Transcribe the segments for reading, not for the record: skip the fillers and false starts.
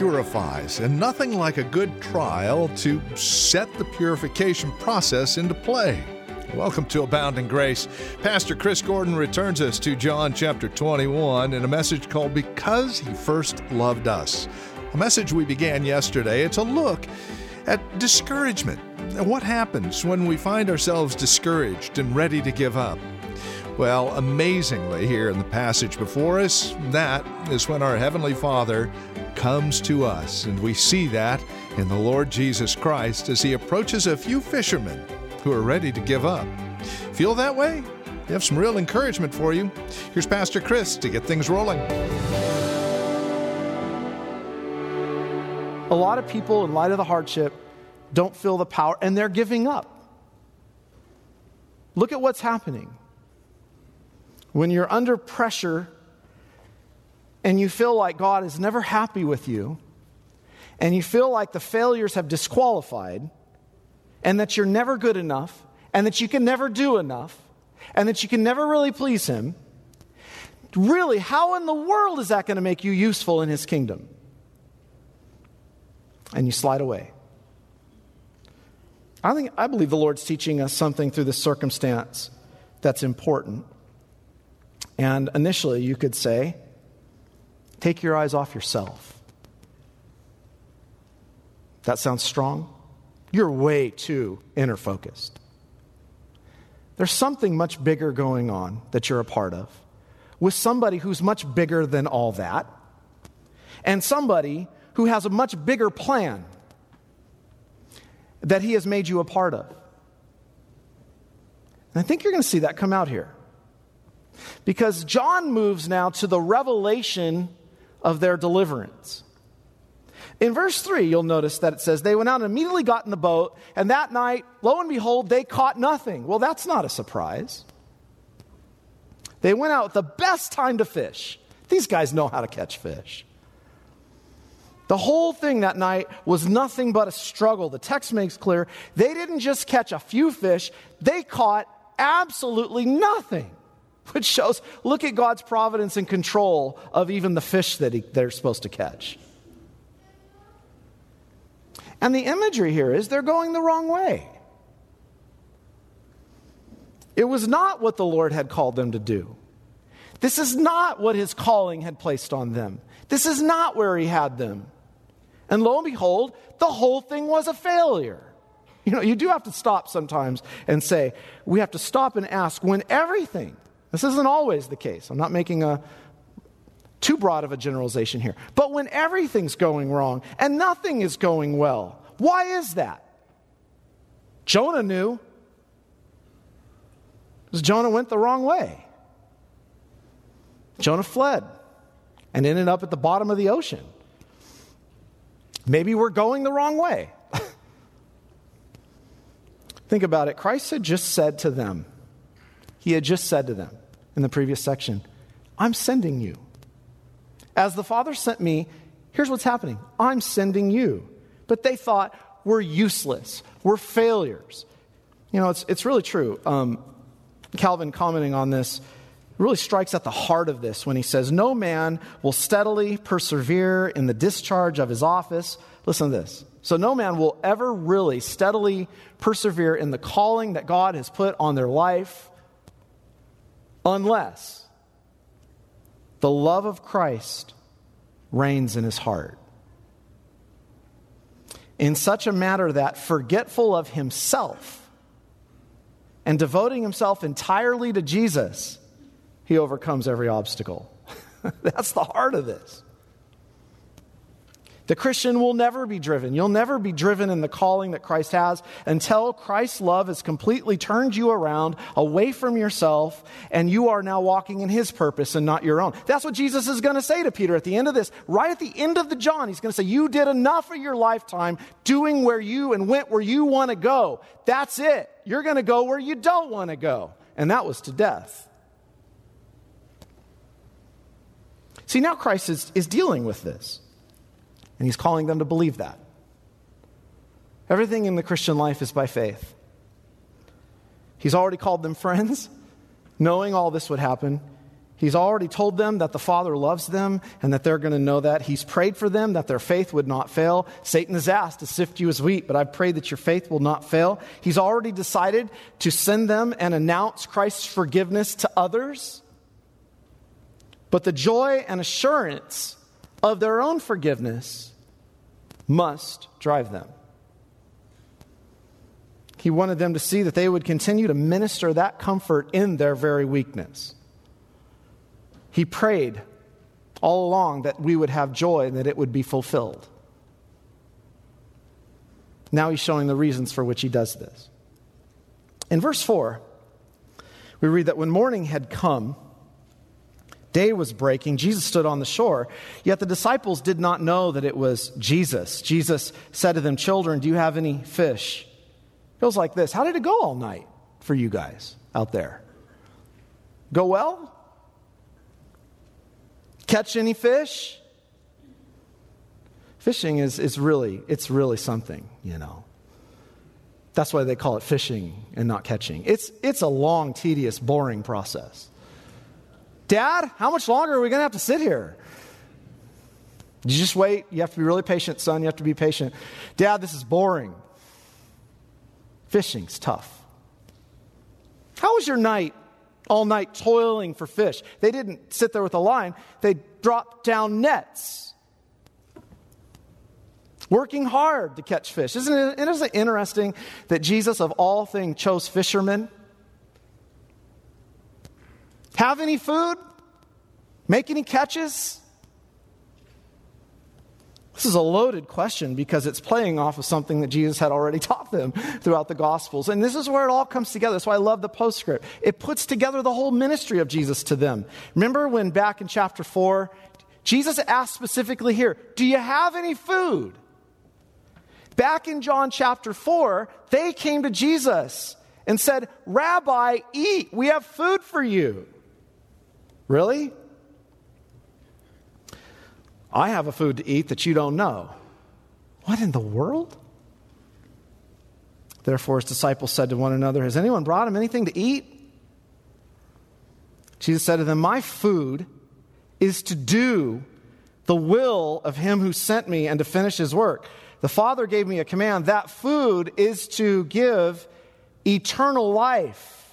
purifies, and nothing like a good trial to set the purification process into play. Welcome to Abounding Grace. Pastor Chris Gordon returns us to John chapter 21 in a message called Because He First Loved Us. A message we began yesterday. It's a look at discouragement and what happens when we find ourselves discouraged and ready to give up. Well, amazingly, here in the passage before us, that is when our Heavenly Father comes to us, and we see that in the Lord Jesus Christ as He approaches a few fishermen who are ready to give up. Feel that way? We have some real encouragement for you. Here's Pastor Chris to get things rolling. A lot of people, in light of the hardship, don't feel the power, and they're giving up. Look at what's happening. When you're under pressure and you feel like God is never happy with you, and you feel like the failures have disqualified, and that you're never good enough, and that you can never do enough, and that you can never really please Him, really, how in the world is that going to make you useful in His kingdom? And you slide away. I believe the Lord's teaching us something through this circumstance that's important. And initially, you could say, take your eyes off yourself. That sounds strong? You're way too inner focused. There's something much bigger going on that you're a part of, with somebody who's much bigger than all that, and somebody who has a much bigger plan that He has made you a part of. And I think you're going to see that come out here. Because John moves now to the revelation of their deliverance. In verse 3, you'll notice that it says, they went out and immediately got in the boat, and that night, lo and behold, they caught nothing. Well, that's not a surprise. They went out at the best time to fish. These guys know how to catch fish. The whole thing that night was nothing but a struggle. The text makes clear they didn't just catch a few fish, they caught absolutely nothing. Which shows, look at God's providence and control of even the fish that they're supposed to catch. And the imagery here is they're going the wrong way. It was not what the Lord had called them to do. This is not what His calling had placed on them. This is not where He had them. And lo and behold, the whole thing was a failure. You know, you do have to stop sometimes and say, we have to stop and ask when everything, this isn't always the case. I'm not making too broad of a generalization here. But when everything's going wrong and nothing is going well, why is that? Jonah knew. Because Jonah went the wrong way. Jonah fled and ended up at the bottom of the ocean. Maybe we're going the wrong way. Think about it. Christ had just said to them, He had just said to them in the previous section, I'm sending you. As the Father sent me, here's what's happening. I'm sending you. But they thought, we're useless. We're failures. You know, it's really true. Calvin, commenting on this, really strikes at the heart of this when he says, no man will steadily persevere in the discharge of his office. Listen to this. So no man will ever really steadily persevere in the calling that God has put on their life unless the love of Christ reigns in his heart. In such a matter that, forgetful of himself and devoting himself entirely to Jesus, he overcomes every obstacle. That's the heart of this. The Christian will never be driven. You'll never be driven in the calling that Christ has until Christ's love has completely turned you around away from yourself and you are now walking in His purpose and not your own. That's what Jesus is going to say to Peter at the end of this. Right at the end of the John, He's going to say, you did enough of your lifetime doing where you and went where you want to go. That's it. You're going to go where you don't want to go. And that was to death. See, now Christ is dealing with this. And He's calling them to believe that. Everything in the Christian life is by faith. He's already called them friends. Knowing all this would happen, He's already told them that the Father loves them and that they're going to know that. He's prayed for them that their faith would not fail. Satan has asked to sift you as wheat, but I pray that your faith will not fail. He's already decided to send them and announce Christ's forgiveness to others. But the joy and assurance of their own forgiveness must drive them. He wanted them to see that they would continue to minister that comfort in their very weakness. He prayed all along that we would have joy and that it would be fulfilled. Now he's showing the reasons for which he does this. In verse 4, we read that when morning had come, day was breaking, Jesus stood on the shore, yet the disciples did not know that it was Jesus. Jesus said to them, "Children, do you have any fish?" It goes like this. How did it go all night for you guys out there? Go well? Catch any fish? Fishing is really something, you know. That's why they call it fishing and not catching. It's a long, tedious, boring process. Dad, how much longer are we going to have to sit here? You just wait. You have to be really patient, son. You have to be patient. Dad, this is boring. Fishing's tough. How was your night? All night toiling for fish. They didn't sit there with a line. They dropped down nets. Working hard to catch fish. Isn't it interesting that Jesus, of all things, chose fishermen? Have any food? Make any catches? This is a loaded question because it's playing off of something that Jesus had already taught them throughout the Gospels. And this is where it all comes together. That's why I love the postscript. It puts together the whole ministry of Jesus to them. Remember when back in chapter 4, Jesus asked specifically here, do you have any food? Back in John chapter 4, they came to Jesus and said, Rabbi, eat. We have food for you. Really? I have a food to eat that you don't know. What in the world? Therefore, his disciples said to one another, has anyone brought him anything to eat? Jesus said to them, my food is to do the will of him who sent me and to finish his work. The Father gave me a command. That food is to give eternal life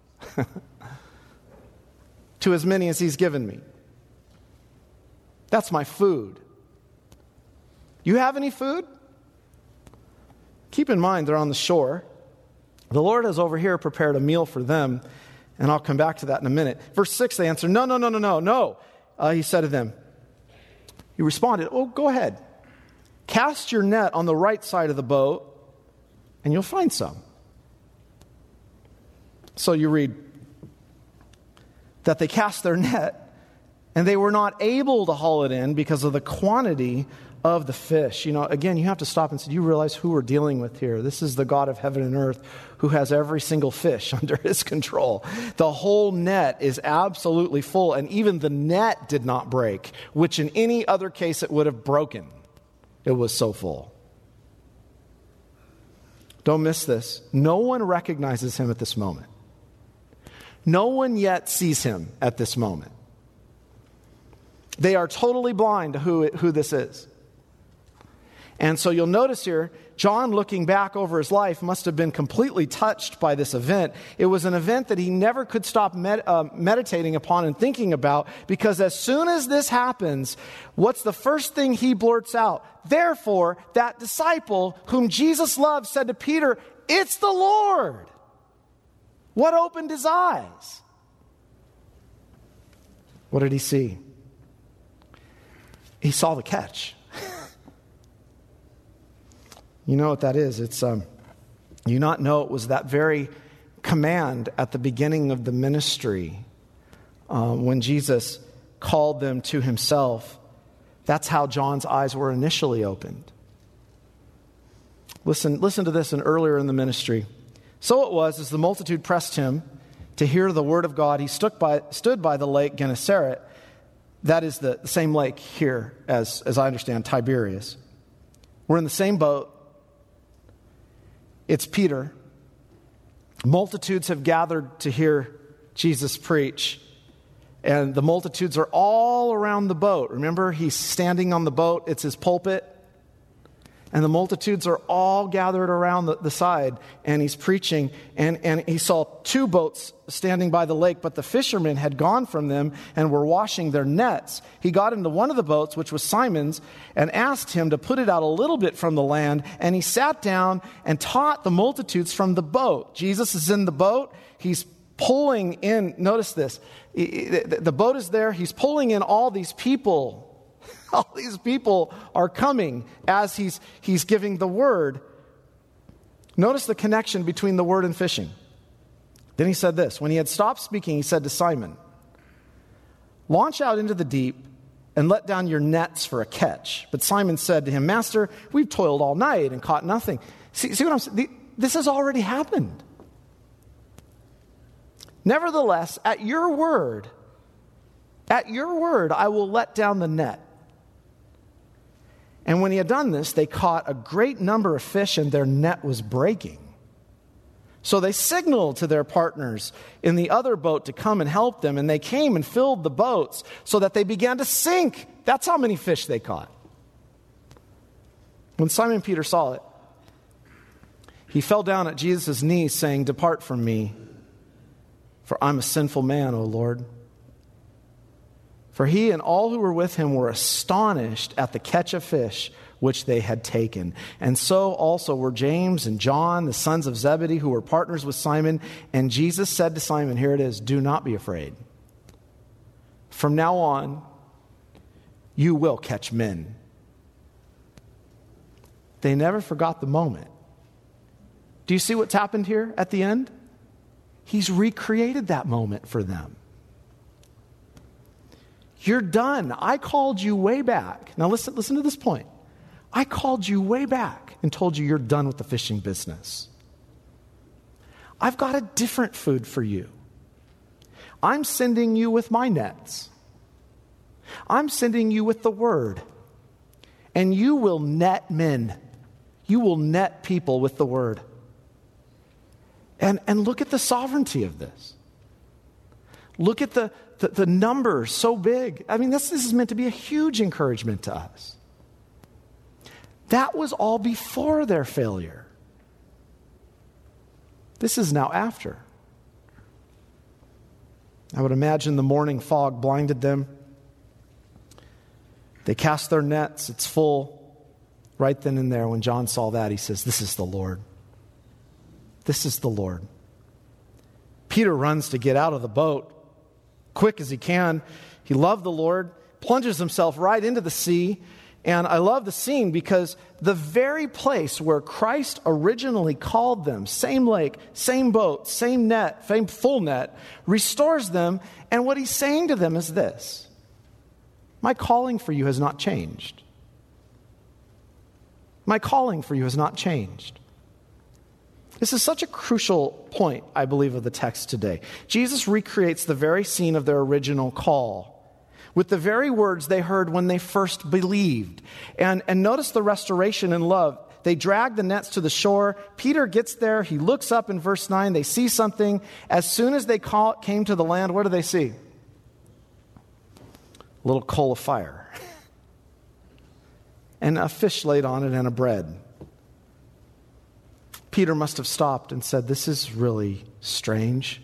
to as many as he's given me. That's my food. You have any food? Keep in mind, they're on the shore. The Lord has over here prepared a meal for them, and I'll come back to that in a minute. Verse 6, they answer, no. He said to them, he responded, oh, go ahead. Cast your net on the right side of the boat, and you'll find some. So you read that they cast their net, and they were not able to haul it in because of the quantity of the fish. You know, again, you have to stop and say, do you realize who we're dealing with here? This is the God of heaven and earth who has every single fish under his control. The whole net is absolutely full, and even the net did not break, which in any other case it would have broken. It was so full. Don't miss this. No one recognizes him at this moment. No one yet sees him at this moment. They are totally blind to who this is. And so you'll notice here, John, looking back over his life, must have been completely touched by this event. It was an event that he never could stop meditating upon and thinking about, because as soon as this happens, what's the first thing he blurts out? Therefore, that disciple whom Jesus loved said to Peter, it's the Lord. What opened his eyes? What did he see? He saw the catch. You know what that is? It's you not know it was that very command at the beginning of the ministry when Jesus called them to himself. That's how John's eyes were initially opened. Listen to this earlier in the ministry. So it was, as the multitude pressed him to hear the word of God, he stood by the lake Gennesaret. That is the same lake here as I understand, Tiberias. We're in the same boat. It's Peter. Multitudes have gathered to hear Jesus preach. and the multitudes are all around the boat. Remember, he's standing on the boat. It's his pulpit. And the multitudes are all gathered around the side, and he's preaching. And he saw 2 boats standing by the lake, but the fishermen had gone from them and were washing their nets. He got into one of the boats, which was Simon's, and asked him to put it out a little bit from the land. And he sat down and taught the multitudes from the boat. Jesus is in the boat. He's pulling in, notice this, the boat is there. He's pulling in all these people. All these people are coming as he's giving the word. Notice the connection between the word and fishing. Then he said this. When he had stopped speaking, he said to Simon, "Launch out into the deep and let down your nets for a catch." But Simon said to him, "Master, we've toiled all night and caught nothing." See what I'm saying? This has already happened. Nevertheless, at your word, I will let down the net. And when he had done this, they caught a great number of fish, and their net was breaking. So they signaled to their partners in the other boat to come and help them, and they came and filled the boats so that they began to sink. That's how many fish they caught. When Simon Peter saw it, he fell down at Jesus' knees, saying, "Depart from me, for I'm a sinful man, O Lord." For he and all who were with him were astonished at the catch of fish which they had taken. And so also were James and John, the sons of Zebedee, who were partners with Simon. And Jesus said to Simon, here it is, "Do not be afraid. From now on, you will catch men." They never forgot the moment. Do you see what's happened here at the end? He's recreated that moment for them. You're done. I called you way back. Now listen to this point. I called you way back and told you you're done with the fishing business. I've got a different food for you. I'm sending you with my nets. I'm sending you with the word. And you will net men. You will net people with the word. And look at the sovereignty of this. Look at the numbers so big. I mean, this is meant to be a huge encouragement to us. That was all before their failure. This is now after. I would imagine the morning fog blinded them. They cast their nets. It's full. Right then and there, when John saw that, he says, "This is the Lord. This is the Lord." Peter runs to get out of the boat quick as he can. He loved the Lord, plunges himself right into the sea. And I love the scene because the very place where Christ originally called them, same lake, same boat, same net, same full net, restores them. And what he's saying to them is this: my calling for you has not changed. My calling for you has not changed. This is such a crucial point, I believe, of the text today. Jesus recreates the very scene of their original call with the very words they heard when they first believed. And notice the restoration in love. They drag the nets to the shore. Peter gets there. He looks up in verse 9. They see something. As soon as they came to the land, what do they see? A little coal of fire. And a fish laid on it and a bread. Peter must have stopped and said, "This is really strange."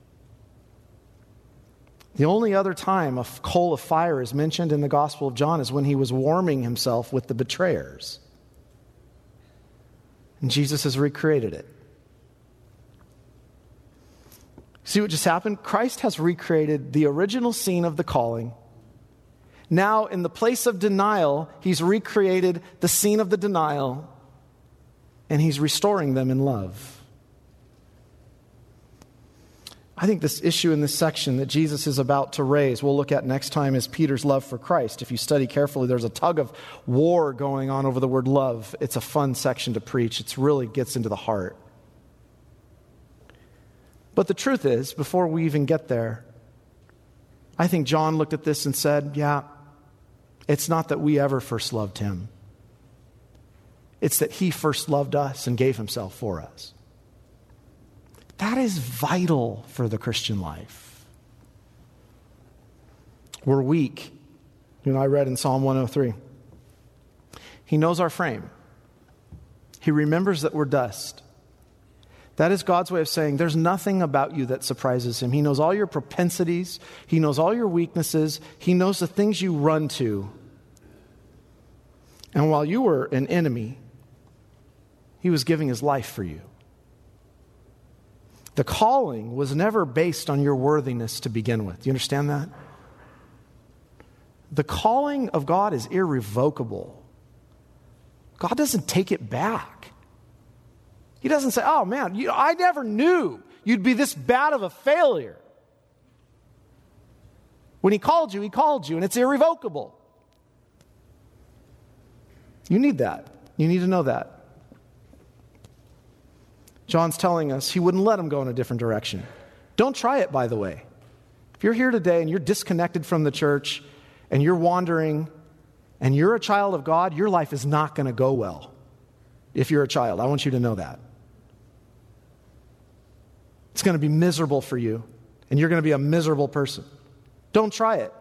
The only other time a coal of fire is mentioned in the Gospel of John is when he was warming himself with the betrayers. And Jesus has recreated it. See what just happened? Christ has recreated the original scene of the calling. Now, in the place of denial, he's recreated the scene of the denial. And he's restoring them in love. I think this issue in this section that Jesus is about to raise, we'll look at next time, is Peter's love for Christ. If you study carefully, there's a tug of war going on over the word love. It's a fun section to preach. It really gets into the heart. But the truth is, before we even get there, I think John looked at this and said, yeah, it's not that we ever first loved him. It's that he first loved us and gave himself for us. That is vital for the Christian life. We're weak. I read in Psalm 103. He knows our frame. He remembers that we're dust. That is God's way of saying there's nothing about you that surprises him. He knows all your propensities. He knows all your weaknesses. He knows the things you run to. And while you were an enemy, he was giving his life for you. The calling was never based on your worthiness to begin with. Do you understand that? The calling of God is irrevocable. God doesn't take it back. He doesn't say, oh man, I never knew you'd be this bad of a failure. When he called you, and it's irrevocable. You need that. You need to know that. John's telling us he wouldn't let him go in a different direction. Don't try it, by the way. If you're here today and you're disconnected from the church and you're wandering and you're a child of God, your life is not going to go well. If you're a child, I want you to know that. It's going to be miserable for you, and you're going to be a miserable person. Don't try it.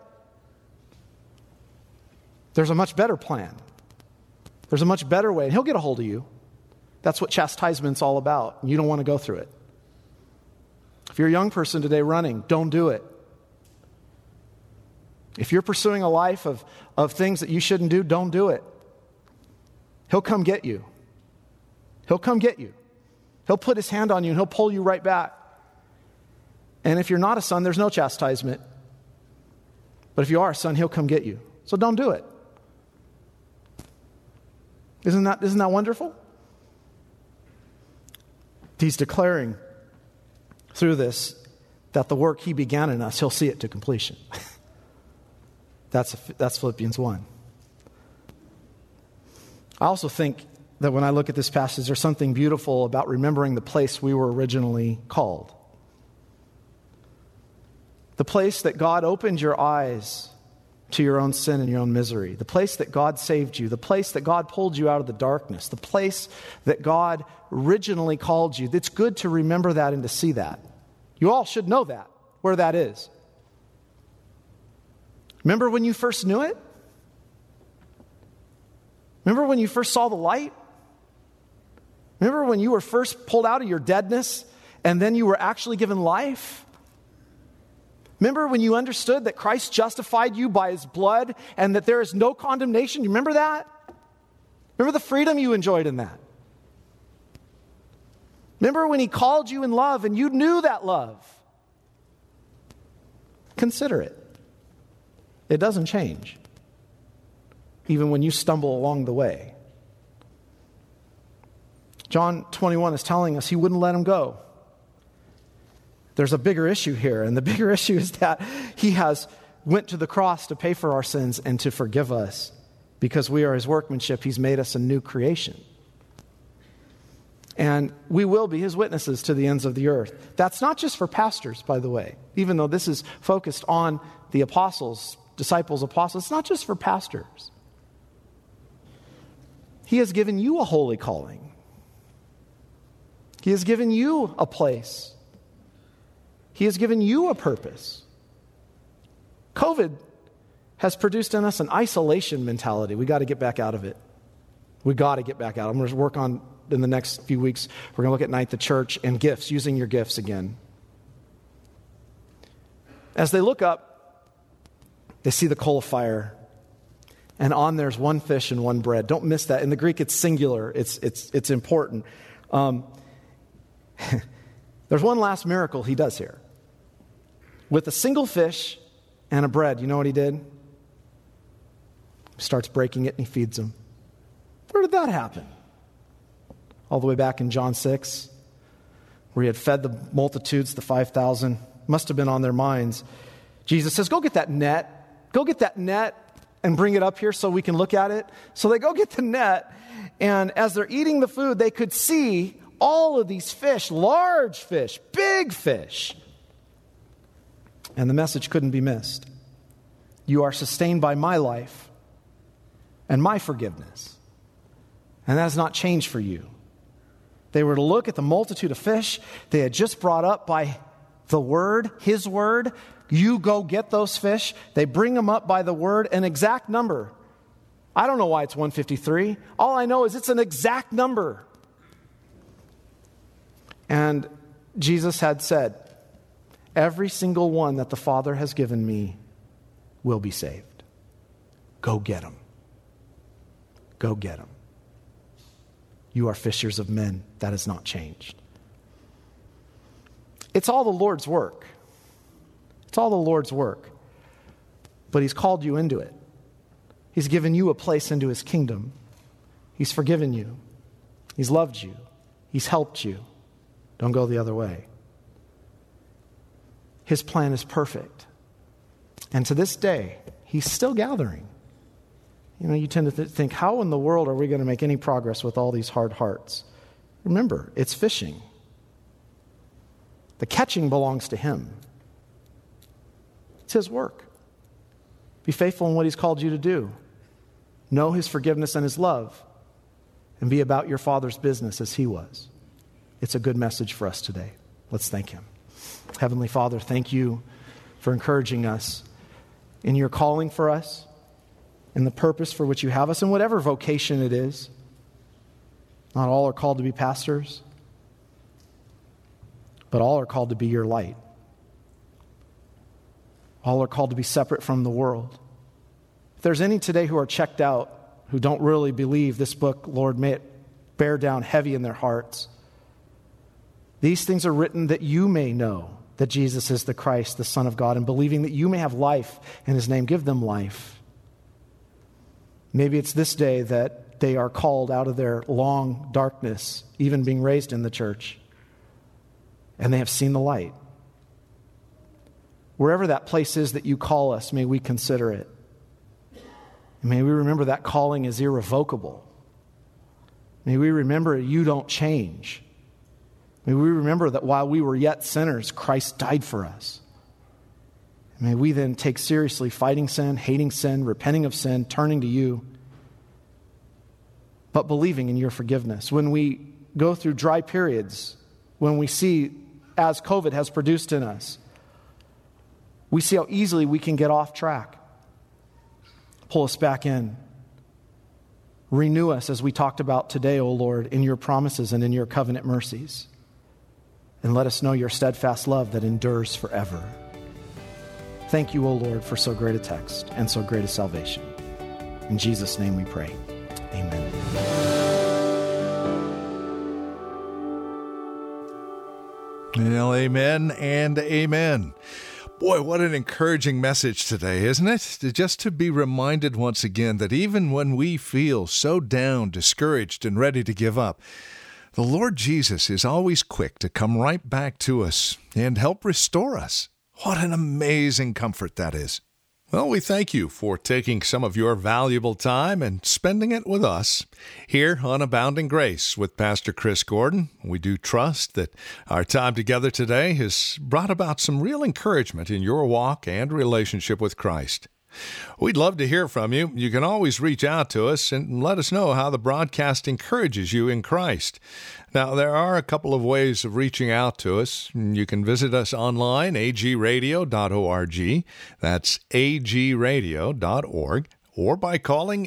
There's a much better plan. There's a much better way, and he'll get a hold of you. That's what chastisement's all about. You don't want to go through it. If you're a young person today running, don't do it. If you're pursuing a life of things that you shouldn't do, don't do it. He'll come get you. He'll come get you. He'll put his hand on you and he'll pull you right back. And if you're not a son, there's no chastisement. But if you are a son, he'll come get you. So don't do it. Isn't that wonderful? He's declaring through this that the work he began in us, he'll see it to completion. That's Philippians 1. I also think that when I look at this passage, there's something beautiful about remembering the place we were originally called. The place that God opened your eyes to your own sin and your own misery. The place that God saved you. The place that God pulled you out of the darkness. The place that God originally called you. It's good to remember that and to see that. You all should know that, where that is. Remember when you first knew it? Remember when you first saw the light? Remember when you were first pulled out of your deadness and then you were actually given life? Remember when you understood that Christ justified you by his blood and that there is no condemnation? You remember that? Remember the freedom you enjoyed in that? Remember when he called you in love and you knew that love? Consider it. It doesn't change, even when you stumble along the way. John 21 is telling us he wouldn't let him go. There's a bigger issue here, and the bigger issue is that he went to the cross to pay for our sins and to forgive us. Because we are his workmanship, he's made us a new creation. And we will be his witnesses to the ends of the earth. That's not just for pastors, by the way. Even though this is focused on the apostles, disciples, apostles, it's not just for pastors. He has given you a holy calling. He has given you a place. He has given you a purpose. COVID has produced in us an isolation mentality. We got to get back out of it. We got to get back out. I'm going to work on, in the next few weeks, we're going to look at Night the Church and gifts, using your gifts again. As they look up, they see the coal of fire, and on there's one fish and one bread. Don't miss that. In the Greek, it's singular. It's important. There's one last miracle he does here. With a single fish and a bread, you know what he did? He starts breaking it and he feeds them. Where did that happen? All the way back in John 6, where he had fed the multitudes, the 5,000. Must have been on their minds. Jesus says, go get that net. Go get that net and bring it up here so we can look at it. So they go get the net, and as they're eating the food, they could see all of these fish, large fish, big fish. And the message couldn't be missed. You are sustained by my life and my forgiveness. And that has not changed for you. They were to look at the multitude of fish they had just brought up by the word, his word, You go get those fish. They bring them up by the word, an exact number. I don't know why it's 153. All I know is it's an exact number. And Jesus had said, every single one that the Father has given me will be saved. Go get them. Go get them. You are fishers of men. That has not changed. It's all the Lord's work. It's all the Lord's work. But He's called you into it. He's given you a place into His kingdom. He's forgiven you. He's loved you. He's helped you. Don't go the other way. His plan is perfect. And to this day, He's still gathering. You know, you tend to think, how in the world are we going to make any progress with all these hard hearts? Remember, it's fishing. The catching belongs to Him. It's His work. Be faithful in what He's called you to do. Know His forgiveness and His love. And be about your Father's business as He was. It's a good message for us today. Let's thank Him. Heavenly Father, thank You for encouraging us in Your calling for us, in the purpose for which You have us, in whatever vocation it is. Not all are called to be pastors, but all are called to be Your light. All are called to be separate from the world. If there's any today who are checked out, who don't really believe this book, Lord, may it bear down heavy in their hearts. These things are written that you may know that Jesus is the Christ, the Son of God, and believing that you may have life in His name, give them life. Maybe it's this day that they are called out of their long darkness, even being raised in the church, and they have seen the light. Wherever that place is that You call us, may we consider it. And may we remember that calling is irrevocable. May we remember You don't change. May we remember that while we were yet sinners, Christ died for us. May we then take seriously fighting sin, hating sin, repenting of sin, turning to You, but believing in Your forgiveness. When we go through dry periods, when we see, as COVID has produced in us, we see how easily we can get off track. Pull us back in. Renew us, as we talked about today, O Lord, in Your promises and in Your covenant mercies. And let us know Your steadfast love that endures forever. Thank You, O Lord, for so great a text and so great a salvation. In Jesus' name we pray. Amen. Well, amen and amen. Boy, what an encouraging message today, isn't it? Just to be reminded once again that even when we feel so down, discouraged, and ready to give up, the Lord Jesus is always quick to come right back to us and help restore us. What an amazing comfort that is. Well, we thank you for taking some of your valuable time and spending it with us here on Abounding Grace with Pastor Chris Gordon. We do trust that our time together today has brought about some real encouragement in your walk and relationship with Christ. We'd love to hear from you. You can always reach out to us and let us know how the broadcast encourages you in Christ. Now, there are a couple of ways of reaching out to us. You can visit us online, agradio.org. That's agradio.org. Or by calling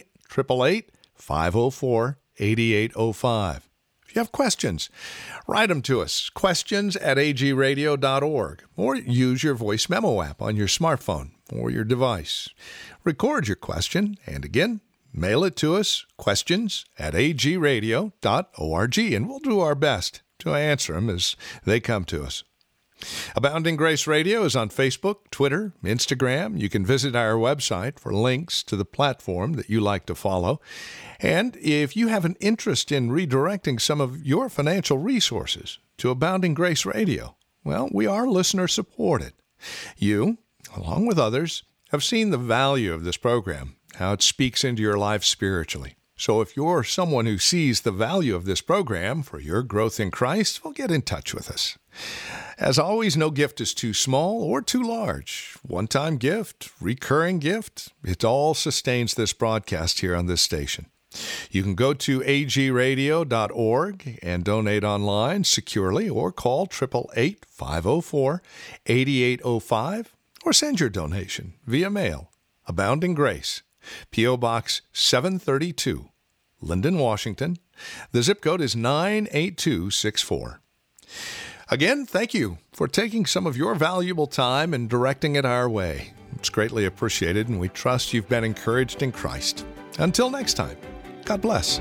888-504-8805. If you have questions, write them to us, questions@agradio.org, or use your voice memo app on your smartphone or your device. Record your question, and again, mail it to us, questions@agradio.org, and we'll do our best to answer them as they come to us. Abounding Grace Radio is on Facebook, Twitter, Instagram. You can visit our website for links to the platform that you like to follow. And if you have an interest in redirecting some of your financial resources to Abounding Grace Radio, well, we are listener supported. You, along with others, have seen the value of this program, how it speaks into your life spiritually. So if you're someone who sees the value of this program for your growth in Christ, well, get in touch with us. As always, no gift is too small or too large. One-time gift, recurring gift, it all sustains this broadcast here on this station. You can go to agradio.org and donate online securely, or call 888-504-8805, or send your donation via mail. Abounding Grace, P.O. Box 732, Linden, Washington. The zip code is 98264. Again, thank you for taking some of your valuable time and directing it our way. It's greatly appreciated, and we trust you've been encouraged in Christ. Until next time, God bless.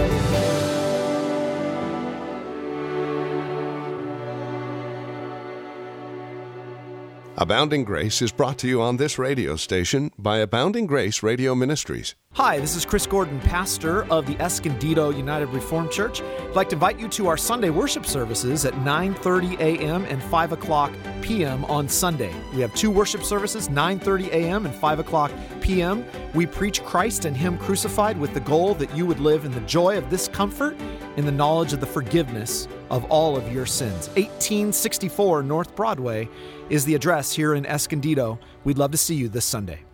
Abounding Grace is brought to you on this radio station by Abounding Grace Radio Ministries. Hi, this is Chris Gordon, pastor of the Escondido United Reformed Church. I'd like to invite you to our Sunday worship services at 9:30 a.m. and 5 o'clock p.m. on Sunday. We have two worship services, 9:30 a.m. and 5 o'clock p.m. We preach Christ and Him crucified with the goal that you would live in the joy of this comfort, in the knowledge of the forgiveness of all of your sins. 1864 North Broadway is the address here in Escondido. We'd love to see you this Sunday.